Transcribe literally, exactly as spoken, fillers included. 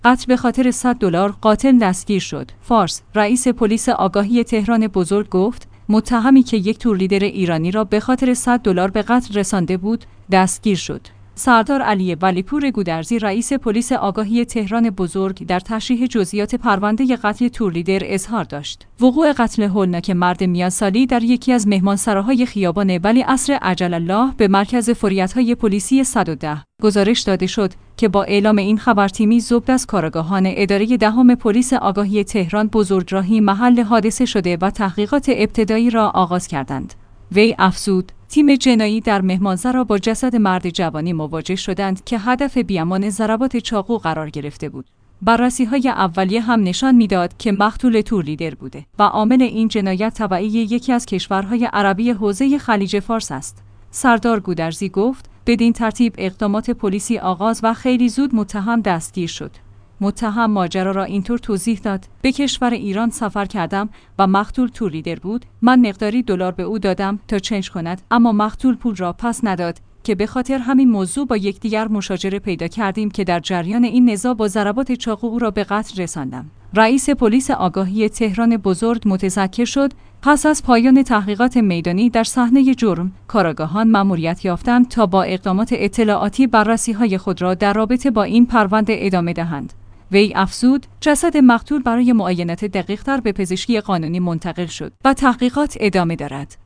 قتل به خاطر صد دلار، قاتل دستگیر شد. فارس: رئیس پلیس آگاهی تهران بزرگ گفت متهمی که یک تورلیدر ایرانی را به خاطر صد دلار به قتل رسانده بود، دستگیر شد. سردار علی ولیپور گودرزی رئیس پلیس آگاهی تهران بزرگ در تشریح جزئیات پرونده قتل تورلیدر اظهار داشت. وقوع قتل هولناک مرد میانسالی در یکی از مهمانسراهای خیابان ولیعصر عجل الله به مرکز فوریت‌های پلیسی صد و ده گزارش داده شد که با اعلام این خبر تیمی ضبط از کارآگاهان اداره دهم پلیس آگاهی تهران بزرگراهی محل حادثه شده و تحقیقات ابتدایی را آغاز کردند. وی افزود تیم جنایی در مهمانسرا با جسد مرد جوانی مواجه شدند که هدف بیامان ضربات چاقو قرار گرفته بود. بررسی‌های اولیه هم نشان می‌داد که مقتول تورلیدر بوده و عامل این جنایت تبعی یکی از کشورهای عربی حوزه خلیج فارس است. سردار گودرزی گفت بدین ترتیب اقدامات پلیسی آغاز و خیلی زود متهم دستگیر شد. متهم ماجرا را اینطور توضیح داد: به کشور ایران سفر کردم و مقتول تورلیدر بود. من مقداری دلار به او دادم تا چنج کند، اما مقتول پول را پس نداد که به خاطر همین موضوع با یکدیگر مشاجره پیدا کردیم که در جریان این نزاع با ضربات چاقو او را به قتل رساندم. رئیس پلیس آگاهی تهران بزرگ متذکر شد پس از پایان تحقیقات میدانی در صحنه جرم، کارآگاهان مأموریت یافتند تا با اقدامات اطلاعاتی بررسی‌های خود را در رابطه با این پرونده ادامه دهند. وی افزود جسد مقتول برای معاینات دقیق‌تر به پزشکی قانونی منتقل شد و تحقیقات ادامه دارد.